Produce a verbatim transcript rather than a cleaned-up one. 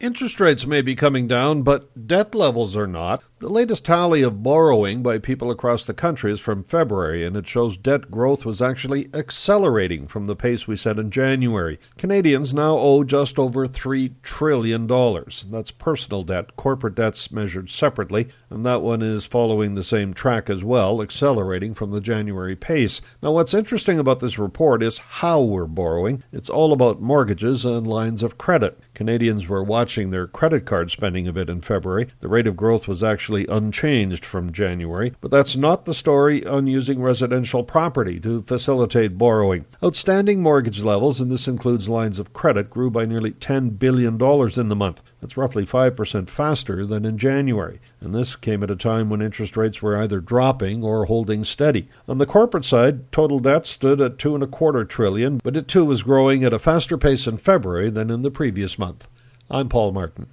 Interest rates may be coming down, but debt levels are not. The latest tally of borrowing by people across the country is from February, and it shows debt growth was actually accelerating from the pace we set in January. Canadians now owe just over three trillion dollars. That's personal debt. Corporate debt's measured separately, and that one is following the same track as well, accelerating from the January pace. Now, what's interesting about this report is how we're borrowing. It's all about mortgages and lines of credit. Canadians were watching their credit card spending a bit in February. The rate of growth was actually unchanged from January, but that's not the story on using residential property to facilitate borrowing. Outstanding mortgage levels, and this includes lines of credit, grew by nearly ten billion dollars in the month. That's roughly five percent faster than in January, and this came at a time when interest rates were either dropping or holding steady. On the corporate side, total debt stood at two and a quarter trillion, but it too was growing at a faster pace in February than in the previous month. I'm Paul Martin.